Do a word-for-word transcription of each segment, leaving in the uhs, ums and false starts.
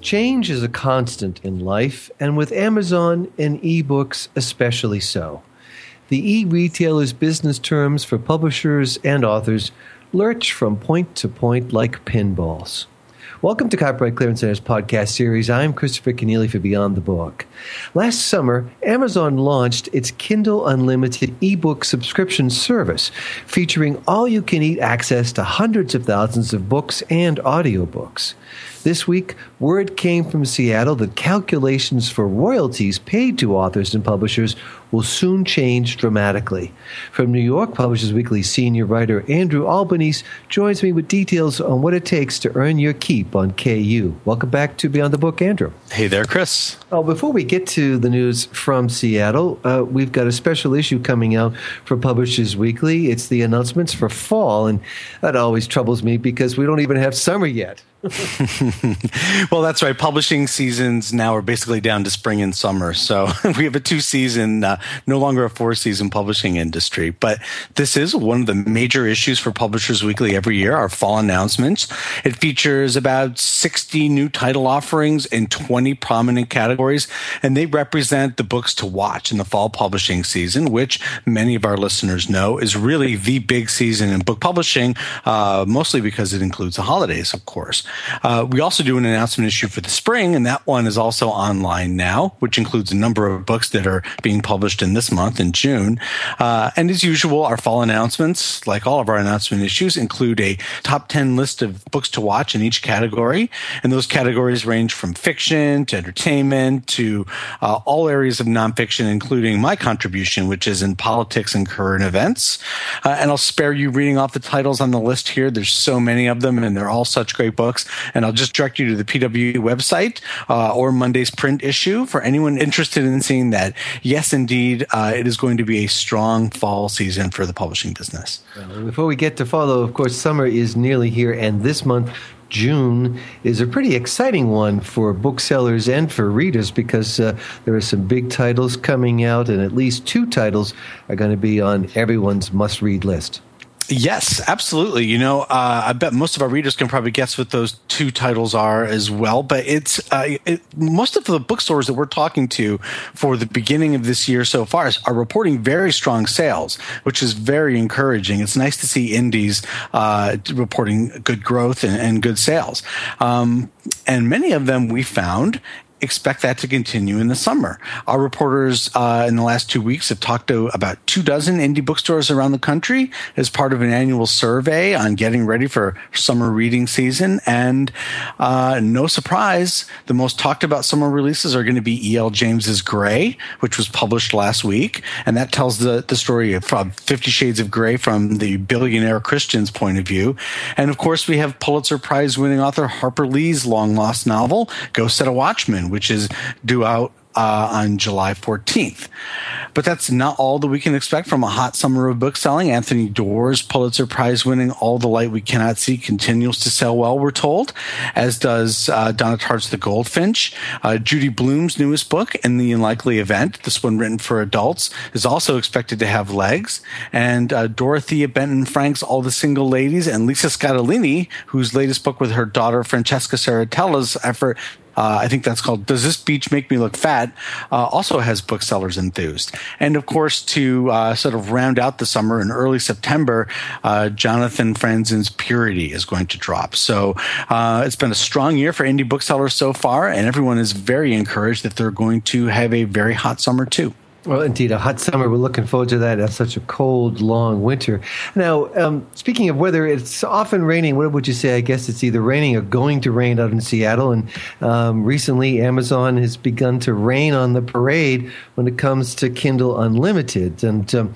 Change is a constant in life, and with Amazon and ebooks especially so. The e-retailer's business terms for publishers and authors lurch from point to point like pinballs. Welcome to Copyright Clearance Center's podcast series. I'm Christopher Kenneally for Beyond the Book. Last summer, Amazon launched its Kindle Unlimited ebook subscription service, featuring all-you-can-eat access to hundreds of thousands of books and audiobooks. This week, word came from Seattle that calculations for royalties paid to authors and publishers will soon change dramatically. From New York, Publishers Weekly senior writer Andrew Albanese joins me with details on what it takes to earn your keep on K U. Welcome back to Beyond the Book, Andrew. Hey there, Chris. Oh, before we get to the news from Seattle, uh, we've got a special issue coming out for Publishers Weekly. It's the announcements for fall, and that always troubles me because we don't even have summer yet. Well, that's right. Publishing seasons now are basically down to spring and summer. So we have a two-season, uh, no longer a four-season publishing industry. But this is one of the major issues for Publishers Weekly every year, our fall announcements. It features about sixty new title offerings in twenty prominent categories, and they represent the books to watch in the fall publishing season, which many of our listeners know is really the big season in book publishing, uh, mostly because it includes the holidays, of course. Uh, we also do an announcement issue for the spring, and that one is also online now, which includes a number of books that are being published in this month, in June. Uh, and as usual, our fall announcements, like all of our announcement issues, include a top ten list of books to watch in each category. And those categories range from fiction to entertainment to uh, all areas of nonfiction, including my contribution, which is in politics and current events. Uh, and I'll spare you reading off the titles on the list here. There's so many of them, and they're all such great books. And I'll just direct you to the P W website uh, or Monday's print issue for anyone interested in seeing that. Yes, indeed, uh, it is going to be a strong fall season for the publishing business. Well, before we get to follow, of course, summer is nearly here, and this month, June, is a pretty exciting one for booksellers and for readers because uh, there are some big titles coming out, and at least two titles are going to be on everyone's must-read list. Yes, absolutely. You know, uh, I bet most of our readers can probably guess what those two titles are as well. But it's uh, it, most of the bookstores that we're talking to for the beginning of this year so far are reporting very strong sales, which is very encouraging. It's nice to see indies uh, reporting good growth and, and good sales. Um, and many of them we found expect that to continue in the summer. Our reporters uh, in the last two weeks have talked to about two dozen indie bookstores around the country as part of an annual survey on getting ready for summer reading season. And uh, no surprise, the most talked about summer releases are going to be E L. James's Grey, which was published last week. And that tells the, the story of uh, Fifty Shades of Grey from the billionaire Christian's point of view. And of course, we have Pulitzer Prize winning author Harper Lee's long-lost novel, Go Set a Watchman, which is due out uh, on July fourteenth. But that's not all that we can expect from a hot summer of book selling. Anthony Doerr's Pulitzer Prize winning All the Light We Cannot See continues to sell well, we're told, as does uh, Donna Tartt's The Goldfinch. Uh, Judy Blume's newest book, In the Unlikely Event, this one written for adults, is also expected to have legs. And uh, Dorothea Benton Frank's All the Single Ladies, and Lisa Scatolini, whose latest book with her daughter Francesca Saratella's effort, Uh, I think that's called Does This Beach Make Me Look Fat?, uh, also has booksellers enthused. And of course, to uh, sort of round out the summer in early September, uh, Jonathan Franzen's Purity is going to drop. So uh, it's been a strong year for indie booksellers so far, and everyone is very encouraged that they're going to have a very hot summer too. Well, indeed, a hot summer. We're looking forward to that. It's such a cold, long winter. Now, um, speaking of weather, it's often raining. What would you say? I guess it's either raining or going to rain out in Seattle. And um, recently, Amazon has begun to rain on the parade when it comes to Kindle Unlimited. And um,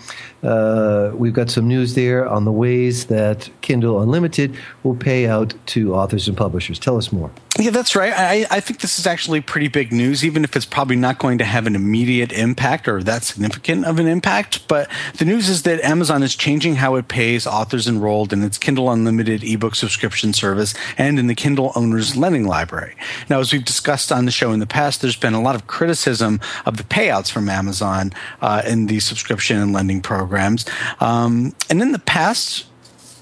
uh, we've got some news there on the ways that Kindle Unlimited will pay out to authors and publishers. Tell us more. Yeah, that's right. I, I think this is actually pretty big news, even if it's probably not going to have an immediate impact or that significant of an impact. But the news is that Amazon is changing how it pays authors enrolled in its Kindle Unlimited ebook subscription service and in the Kindle Owners Lending Library. Now, as we've discussed on the show in the past, there's been a lot of criticism of the payouts from Amazon uh, in these subscription and lending programs. Um, and in the past,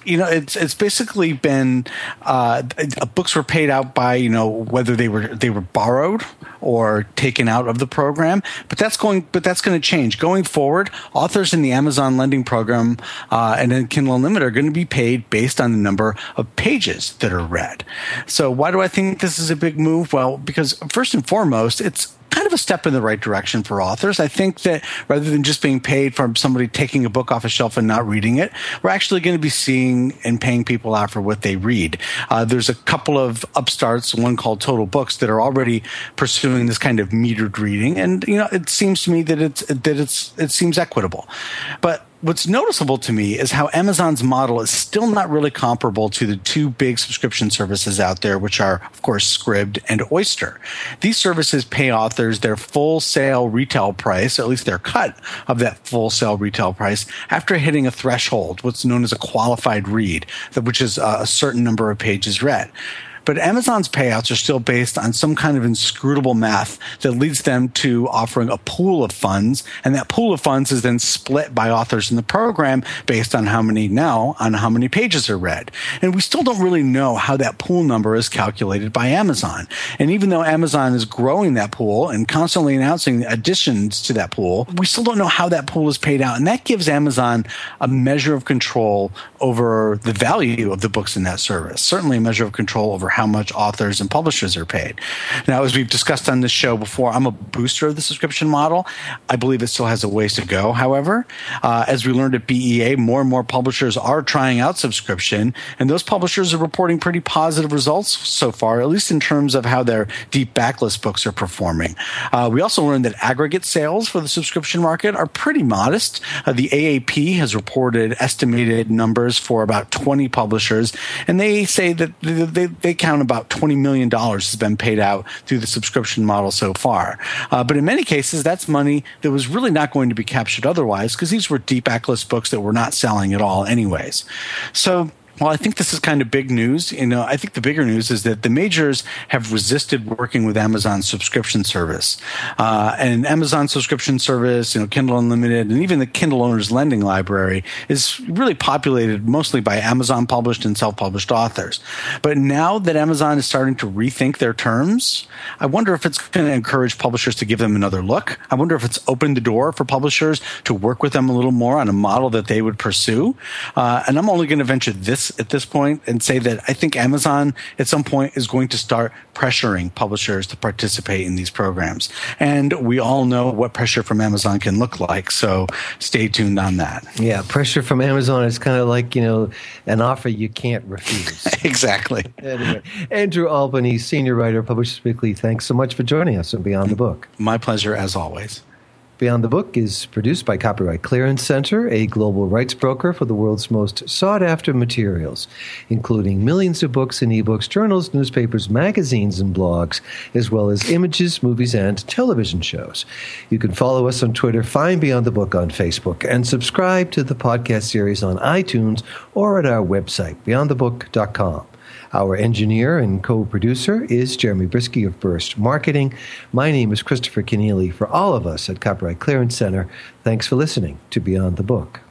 you know, it's it's basically been uh, books were paid out by, you know, whether they were they were borrowed or taken out of the program. But that's going but that's going to change going forward. Authors in the Amazon Lending Program uh, and then Kindle Unlimited are going to be paid based on the number of pages that are read. So why do I think this is a big move? Well, because first and foremost, it's kind of a step in the right direction for authors. I think that rather than just being paid for somebody taking a book off a shelf and not reading it, we're actually going to be seeing and paying people out for what they read. Uh, there's a couple of upstarts, one called Total Books, that are already pursuing this kind of metered reading, and you know, it seems to me that it's that it's it seems equitable. But what's noticeable to me is how Amazon's model is still not really comparable to the two big subscription services out there, which are, of course, Scribd and Oyster. These services pay authors their full sale retail price, or at least their cut of that full sale retail price, after hitting a threshold, what's known as a qualified read, which is a certain number of pages read. But Amazon's payouts are still based on some kind of inscrutable math that leads them to offering a pool of funds, and that pool of funds is then split by authors in the program based on how many now, on how many pages are read. And we still don't really know how that pool number is calculated by Amazon. And even though Amazon is growing that pool and constantly announcing additions to that pool, we still don't know how that pool is paid out. And that gives Amazon a measure of control over the value of the books in that service, certainly a measure of control over how much authors and publishers are paid. Now, as we've discussed on this show before, I'm a booster of the subscription model. I believe it still has a ways to go, however. Uh, as we learned at B E A, more and more publishers are trying out subscription, and those publishers are reporting pretty positive results so far, at least in terms of how their deep backlist books are performing. Uh, we also learned that aggregate sales for the subscription market are pretty modest. Uh, the A A P has reported estimated numbers for about twenty publishers, and they say that they, they, they count about twenty million dollars has been paid out through the subscription model so far. Uh, but in many cases, that's money that was really not going to be captured otherwise, because these were deep backlist books that were not selling at all anyways. So well, I think this is kind of big news. You know, I think the bigger news is that the majors have resisted working with Amazon's subscription service. Uh, and Amazon subscription service, you know, Kindle Unlimited, and even the Kindle Owners Lending Library is really populated mostly by Amazon published and self-published authors. But now that Amazon is starting to rethink their terms, I wonder if it's going to encourage publishers to give them another look. I wonder if it's opened the door for publishers to work with them a little more on a model that they would pursue. Uh, and I'm only going to venture this at this point and say that I think Amazon at some point is going to start pressuring publishers to participate in these programs. And we all know what pressure from Amazon can look like, so stay tuned on that. Yeah, pressure from Amazon is kind of like, you know, an offer you can't refuse. Exactly. Anyway, Andrew Albany, senior writer, Publishers Weekly, thanks so much for joining us on Beyond the Book. My pleasure, as always. Beyond the Book is produced by Copyright Clearance Center, a global rights broker for the world's most sought-after materials, including millions of books and ebooks, journals, newspapers, magazines, and blogs, as well as images, movies, and television shows. You can follow us on Twitter, find Beyond the Book on Facebook, and subscribe to the podcast series on iTunes or at our website, beyond the book dot com. Our engineer and co-producer is Jeremy Brisky of Burst Marketing. My name is Christopher Keneally. For all of us at Copyright Clearance Center, thanks for listening to Beyond the Book.